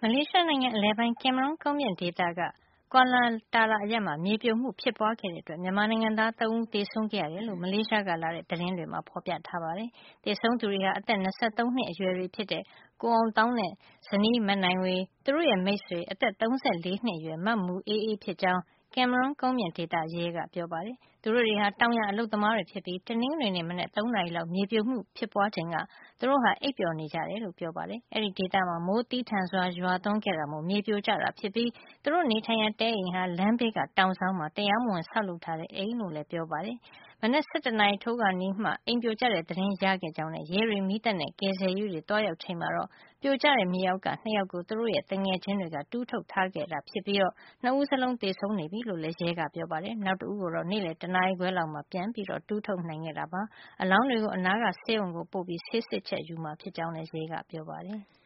လေးရှားနိုင်ငံအလယ်ပိုင်း ကင်မရွန်းကုန်းမြင့်ဒေသက ကွာလာတာရာအရပ်မှာ မြေပြိုမှုဖြစ်ပွါးခဲ့တဲ့အတွက် မြန်မာနိုင်ငံသား ၃ ဦးသေဆုံးခဲ့ရတယ်လို့ မလေးရှားကလာတဲ့ သတင်းတွေမှာ ဖေါ်ပြထားပါတယ်။ သေဆုံးသူတွေဟာ အသက် ၂၃ နှစ်အရွယ်တွေဖြစ်တဲ့ ကိုအောင်သောင်းနဲ့ ဇနီးမနိုင်ဝေ၊ သူတို့ရဲ့ မိတ်ဆွေ အသက် ၃၄ နှစ်အရွယ် မမူအေးအေးဖြစ်ကြောင်း ကင်မရွန်းကုန်းမြင့်ဒေသရဲက ပြောပါတယ်။ သူတို့တွေဟာ တောင်ယာအလုပ်သမားတွေဖြစ်ပြီး တနင်္ဂနွေနေ့ မနက် ၃ နာရီလောက် မြေပြိုမှု ဖြစ်ပွါးချိန်က သူတို့ဟာ အိပ်ပျော်နေကြတယ်လို့ ပြောပါတယ်။ အဲဒီဒေသမှာ မိုးသည်းထန်စွာ ရွာသွန်းခဲ့တာမို့ မြေပြိုကျတာဖြစ်ပြီး သူတို့နေထိုင်ရာ တဲအိမ်ဟာ လမ်းဘေးက တောင်စောင်းမှာ တရားမဝင် ဆောက်လုပ်ထားတဲ့ အိမ်လို့လည်း ပြောပါတယ်။ မနက် ၁၁ နာရီထိုးခါနီးမှ အိမ်ပြိုကျတဲ့ သတင်းရခဲ့ကြောင်းနဲ့ ရဲတွေ မီးသတ်နဲ့ ကယ်ဆယ်ရေးတွေ သွားရောက်ချိန်မှာတော့ ပြိုကျတဲ့ မြေအောက်က ၂ ယောက်ကို သူတို့ရဲ့ သူငယ်ချင်းတွေက တူးထုတ်ထားခဲ့တာ ဖြစ်ပြီး ၂ ဦးစလုံး သေဆုံးနေပြီလို့လည်း ရဲကပြောပါတယ်။ နောက်တဦးကိုတော့ နေ့လည် တနာရီခွဲလောက်မှာ ပြန်တူးထုတ်နိုင်ခဲ့တာပါ။ အလောင်းတွေကို အနားက ဆေးရုံကို ပို့ပြီး ဆေးစစ်ချက် ယူမှာ ဖြစ်ကြောင်းလည်း ရဲကပြောပါတယ်။